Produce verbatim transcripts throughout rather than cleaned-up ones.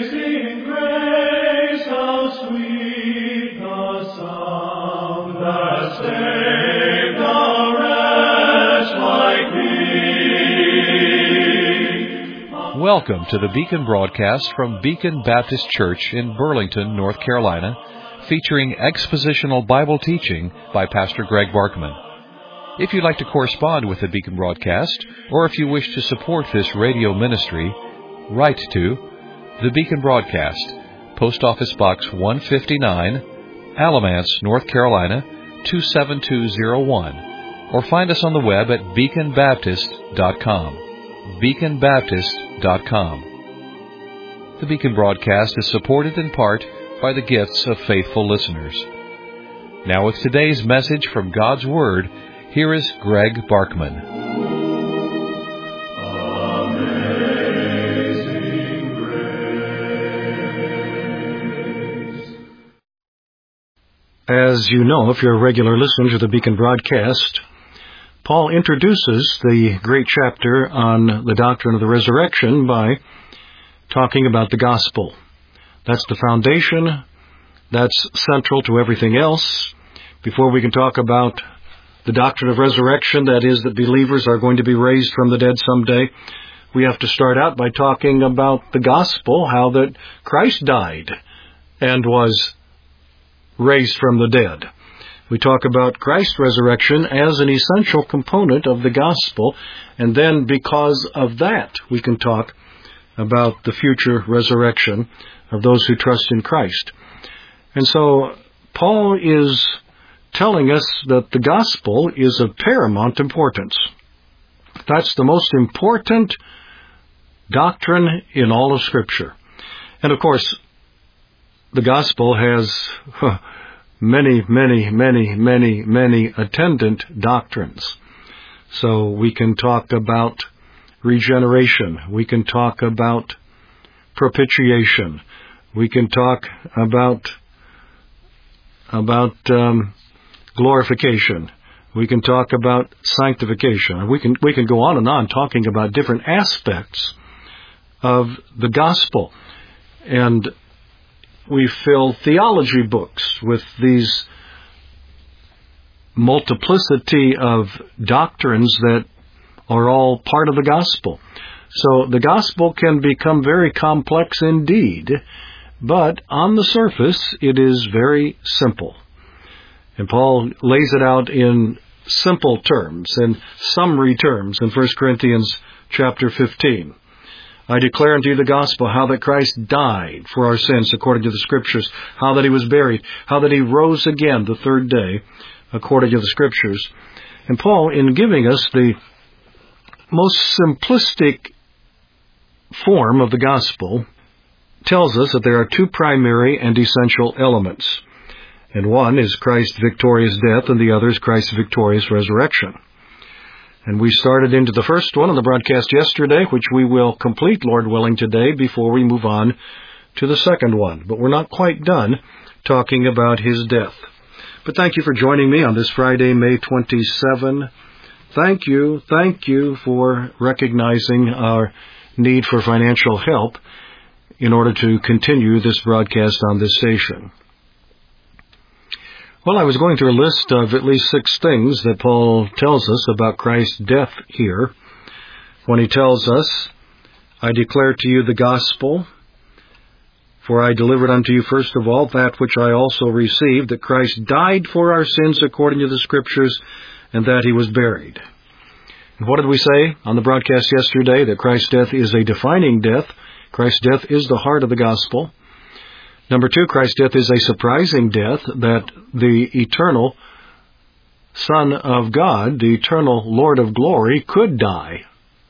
Amazing grace, how sweet the sound that saved a wretch like me. Welcome to the Beacon broadcast from Beacon Baptist Church in Burlington, North Carolina, featuring expositional Bible teaching by Pastor Greg Barkman. If you'd like to correspond with the Beacon broadcast, or if you wish to support this radio ministry, write to the Beacon Broadcast, Post Office Box one fifty-nine, Alamance, North Carolina, two seven two zero one, or find us on the web at beacon baptist dot com. beacon baptist dot com. The Beacon Broadcast is supported in part by the gifts of faithful listeners. Now with today's message from God's Word, here is Greg Barkman. As you know, if you're a regular listener to the Beacon broadcast, Paul introduces the great chapter on the doctrine of the resurrection by talking about the gospel. That's the foundation. That's central to everything else. Before we can talk about the doctrine of resurrection, that is, that believers are going to be raised from the dead someday, we have to start out by talking about the gospel, how that Christ died and was raised from the dead. We talk about Christ's resurrection as an essential component of the gospel, and then because of that, we can talk about the future resurrection of those who trust in Christ. And so, Paul is telling us that the gospel is of paramount importance. That's the most important doctrine in all of Scripture. And of course, the gospel has huh, many, many, many, many, many attendant doctrines. So we can talk about regeneration. We can talk about propitiation. We can talk about about um, glorification. We can talk about sanctification. We can we can go on and on talking about different aspects of the gospel. And we fill theology books with these multiplicity of doctrines that are all part of the gospel. So the gospel can become very complex indeed, but on the surface it is very simple. And Paul lays it out in simple terms, in summary terms in First Corinthians chapter fifteen. I declare unto you the gospel, how that Christ died for our sins according to the Scriptures, how that He was buried, how that He rose again the third day according to the Scriptures. And Paul, in giving us the most simplistic form of the gospel, tells us that there are two primary and essential elements. And one is Christ's victorious death, and the other is Christ's victorious resurrection. And we started into the first one on the broadcast yesterday, which we will complete, Lord willing, today before we move on to the second one. But we're not quite done talking about His death. But thank you for joining me on this Friday, May twenty-seventh. Thank you, thank you for recognizing our need for financial help in order to continue this broadcast on this station. Well, I was going through a list of at least six things that Paul tells us about Christ's death here, when he tells us, I declare to you the gospel, for I delivered unto you first of all that which I also received, that Christ died for our sins according to the Scriptures, and that He was buried. And what did we say on the broadcast yesterday? That Christ's death is a defining death. Christ's death is the heart of the gospel. Number two, Christ's death is a surprising death, that the eternal Son of God, the eternal Lord of glory, could die.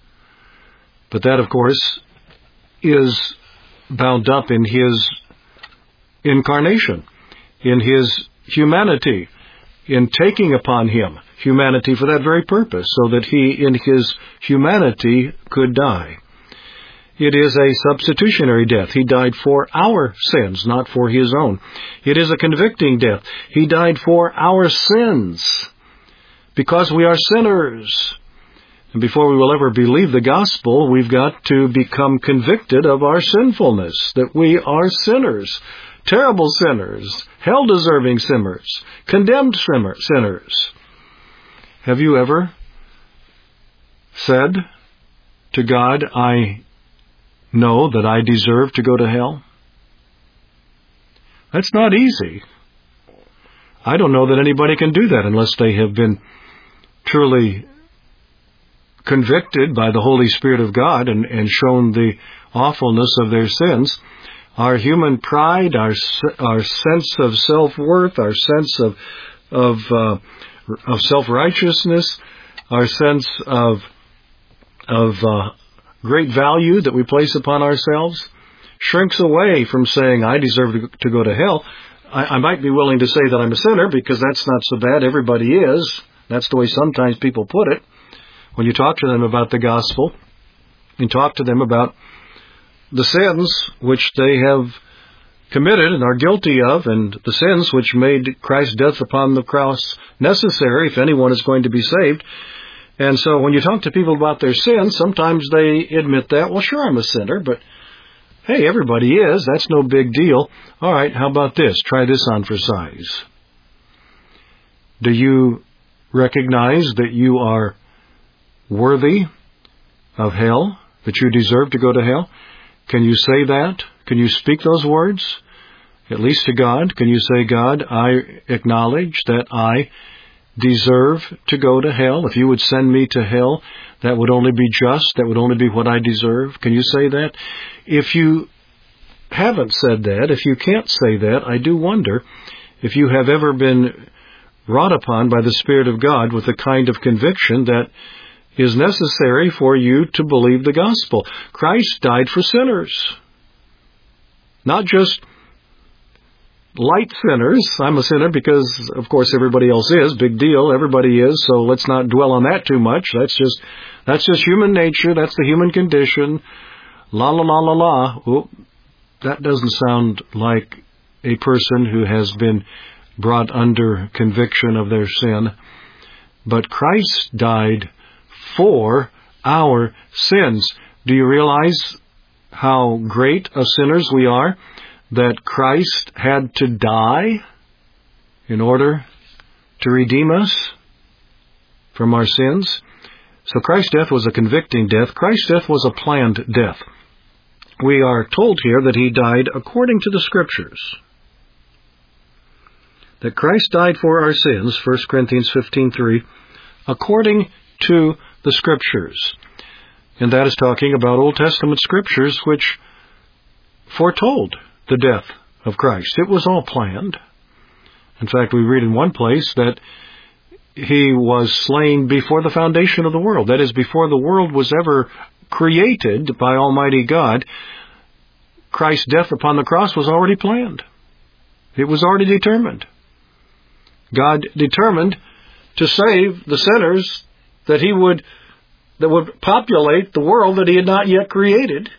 But that, of course, is bound up in His incarnation, in His humanity, in taking upon Him humanity for that very purpose, so that He, in His humanity, could die. It is a substitutionary death. He died for our sins, not for His own. It is a convicting death. He died for our sins, because we are sinners. And before we will ever believe the gospel, we've got to become convicted of our sinfulness, that we are sinners, terrible sinners, hell-deserving sinners, condemned sinners. Have you ever said to God, I know that I deserve to go to hell? That's not easy. I don't know that anybody can do that unless they have been truly convicted by the Holy Spirit of God and, and shown the awfulness of their sins. Our human pride, our our sense of self-worth, our sense of of uh, of self-righteousness, our sense of of uh, great value that we place upon ourselves shrinks away from saying, I deserve to, to go to hell. I, I might be willing to say that I'm a sinner because that's not so bad. Everybody is. That's the way sometimes people put it. When you talk to them about the gospel, you talk to them about the sins which they have committed and are guilty of, and the sins which made Christ's death upon the cross necessary if anyone is going to be saved. And so when you talk to people about their sins, sometimes they admit that, well, sure, I'm a sinner, but hey, everybody is. That's no big deal. All right, how about this? Try this on for size. Do you recognize that you are worthy of hell, that you deserve to go to hell? Can you say that? Can you speak those words? At least to God. Can you say, God, I acknowledge that I deserve to go to hell. If you would send me to hell, that would only be just. That would only be what I deserve. Can you say that? If you haven't said that, if you can't say that, I do wonder if you have ever been wrought upon by the Spirit of God with the kind of conviction that is necessary for you to believe the gospel. Christ died for sinners. Not just light sinners. I'm a sinner because, of course, everybody else is. Big deal. Everybody is. So let's not dwell on that too much. That's just that's just human nature. That's the human condition. La, la, la, la, la. Oh, that doesn't sound like a person who has been brought under conviction of their sin. But Christ died for our sins. Do you realize how great of sinners we are, that Christ had to die in order to redeem us from our sins? So Christ's death was a convicting death. Christ's death was a planned death. We are told here that He died according to the Scriptures. That Christ died for our sins, First Corinthians fifteen three, according to the Scriptures. And that is talking about Old Testament Scriptures which foretold the death of Christ. It was all planned. In fact, we read in one place that He was slain before the foundation of the world. That is, before the world was ever created by Almighty God, Christ's death upon the cross was already planned. It was already determined. God determined to save the sinners that He would that would populate the world that He had not yet created,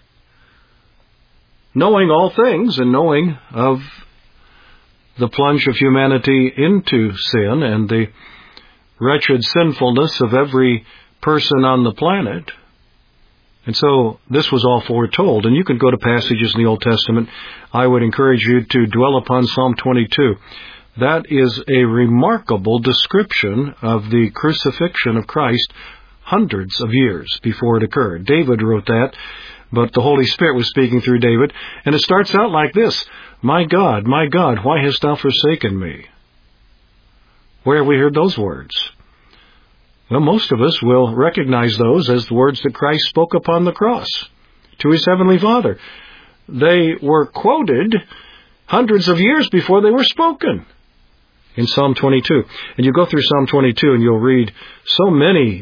knowing all things and knowing of the plunge of humanity into sin and the wretched sinfulness of every person on the planet. And so this was all foretold. And you can go to passages in the Old Testament. I would encourage you to dwell upon Psalm twenty-two. That is a remarkable description of the crucifixion of Christ hundreds of years before it occurred. David wrote that, but the Holy Spirit was speaking through David. And it starts out like this: My God, my God, why hast thou forsaken me? Where have we heard those words? Well, most of us will recognize those as the words that Christ spoke upon the cross to His Heavenly Father. They were quoted hundreds of years before they were spoken in Psalm twenty-two. And you go through Psalm twenty-two and you'll read so many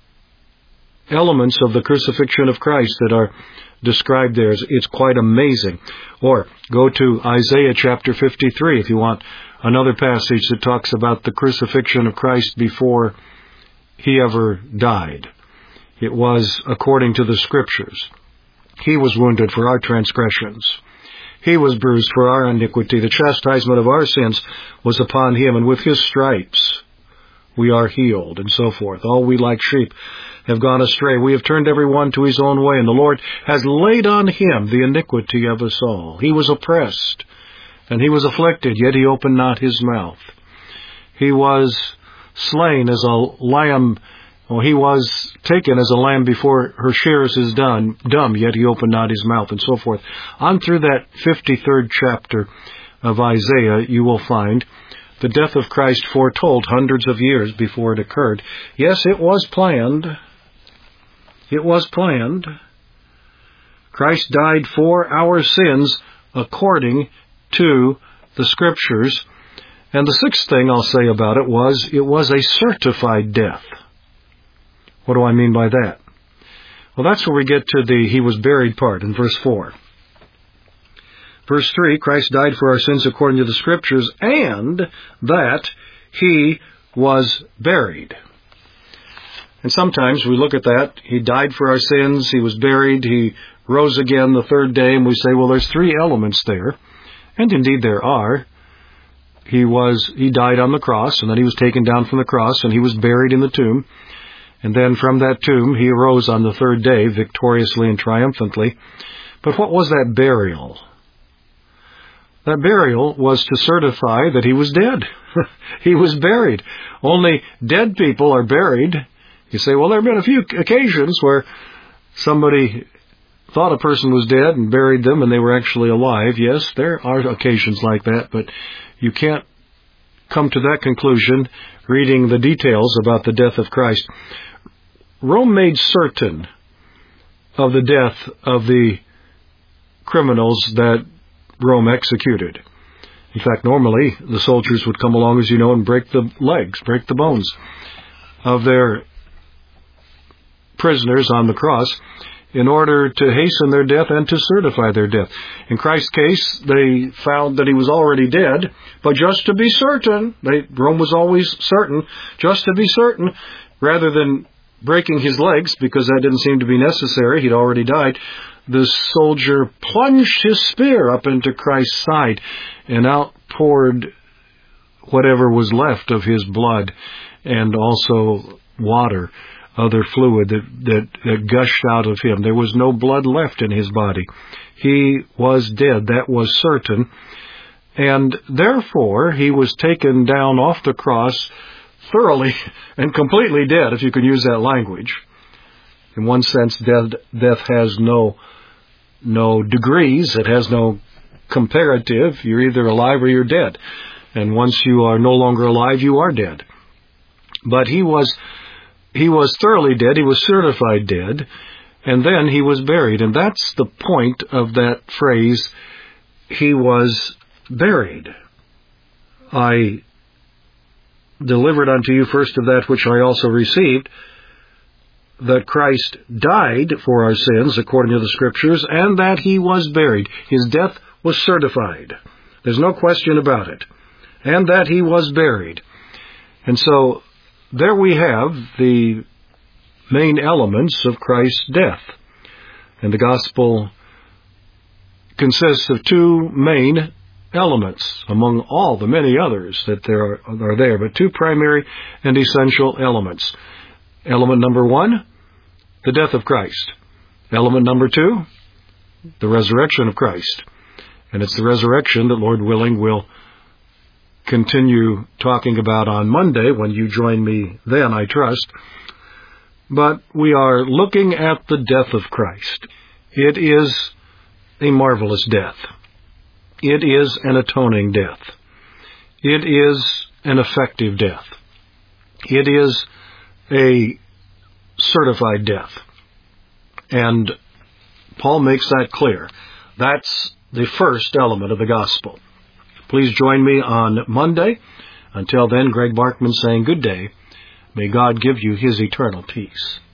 elements of the crucifixion of Christ that are described there. It's quite amazing. Or go to Isaiah chapter fifty-three if you want another passage that talks about the crucifixion of Christ before He ever died. It was according to the Scriptures. He was wounded for our transgressions. He was bruised for our iniquity. The chastisement of our sins was upon Him, and with His stripes we are healed, and so forth. All we like sheep have gone astray. We have turned every one to his own way, and the Lord has laid on him the iniquity of us all. He was oppressed, and he was afflicted, yet he opened not his mouth. He was slain as a lamb, or he was taken as a lamb before her shearers is done, dumb, yet he opened not his mouth, and so forth. On through that fifty-third chapter of Isaiah, you will find the death of Christ foretold hundreds of years before it occurred. Yes, it was planned. It was planned. Christ died for our sins according to the Scriptures. And the sixth thing I'll say about it was, it was a certified death. What do I mean by that? Well, that's where we get to the he was buried part in verse four. Verse three, Christ died for our sins according to the Scriptures, and that he was buried. And sometimes we look at that, he died for our sins, he was buried, he rose again the third day, and we say, well, there's three elements there. And indeed there are. He was, he died on the cross, and then he was taken down from the cross, and he was buried in the tomb. And then from that tomb, he arose on the third day, victoriously and triumphantly. But what was that burial? That burial was to certify that he was dead. He was buried. Only dead people are buried. You say, well, there have been a few occasions where somebody thought a person was dead and buried them and they were actually alive. Yes, there are occasions like that, but you can't come to that conclusion reading the details about the death of Christ. Rome made certain of the death of the criminals that Rome executed. In fact, normally the soldiers would come along, as you know, and break the legs, break the bones of their prisoners on the cross in order to hasten their death and to certify their death. In Christ's case, they found that he was already dead, but just to be certain, they, Rome was always certain, just to be certain, rather than breaking his legs, because that didn't seem to be necessary, he'd already died, the soldier plunged his spear up into Christ's side and outpoured whatever was left of his blood and also water, other fluid that, that, that gushed out of him. There was no blood left in his body. He was dead. That was certain. And therefore, he was taken down off the cross thoroughly and completely dead, if you can use that language. In one sense, death, death has no, no degrees. It has no comparative. You're either alive or you're dead. And once you are no longer alive, you are dead. But he was He was thoroughly dead, he was certified dead, and then he was buried. And that's the point of that phrase, he was buried. I delivered unto you first of that which I also received, that Christ died for our sins according to the Scriptures, and that he was buried. His death was certified. There's no question about it. And that he was buried. And so, there we have the main elements of Christ's death. And the gospel consists of two main elements, among all the many others that there are, are there, but two primary and essential elements. Element number one, the death of Christ. Element number two, the resurrection of Christ. And it's the resurrection that, Lord willing, will continue talking about on Monday when you join me then, I trust. But we are looking at the death of Christ. It is a marvelous death. It is an atoning death. It is an effective death. It is a certified death. And Paul makes that clear. That's the first element of the gospel. Please join me on Monday. Until then, Greg Barkman saying good day. May God give you his eternal peace.